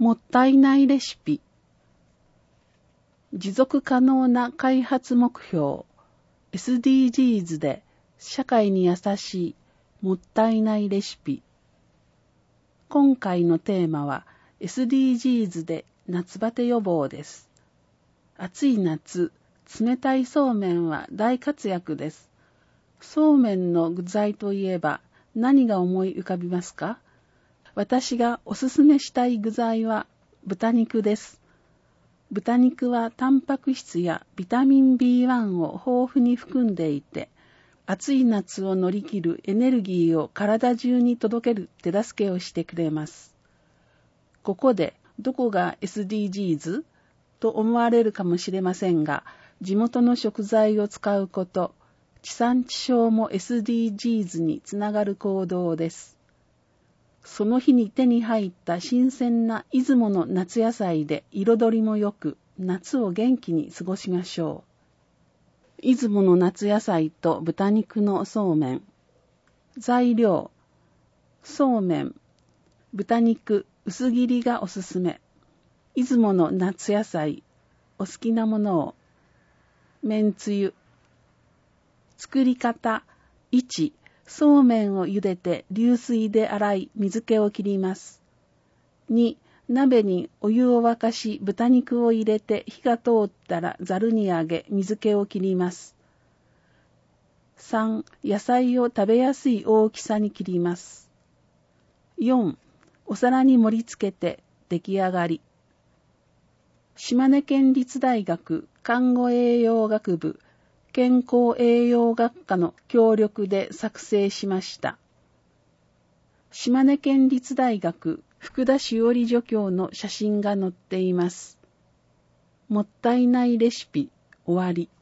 もったいないレシピ。持続可能な開発目標 SDGs で社会に優しいもったいないレシピ。今回のテーマは SDGs で夏バテ予防です。暑い夏、冷たいそうめんは大活躍です。そうめんの具材といえば何が思い浮かびますか？私がおすすめしたい具材は豚肉です。豚肉はタンパク質やビタミン B1 を豊富に含んでいて、暑い夏を乗り切るエネルギーを体中に届ける手助けをしてくれます。ここでどこが SDGs？ と思われるかもしれませんが、地元の食材を使うこと、地産地消も SDGs につながる行動です。その日に手に入った新鮮な出雲の夏野菜で彩りもよく、夏を元気に過ごしましょう。出雲の夏野菜と豚肉のそうめん。材料、そうめん、豚肉、薄切りがおすすめ。出雲の夏野菜、お好きなものを。めんつゆ。作り方、1、そうめんを茹でて流水で洗い水気を切ります。2、鍋にお湯を沸かし豚肉を入れて火が通ったらざるにあげ水気を切ります。3、野菜を食べやすい大きさに切ります。4、お皿に盛り付けて出来上がり。島根県立大学看護栄養学部健康栄養学科の協力で作成しました。島根県立大学福田しおり助教の写真が載っています。もったいないレシピ終わり。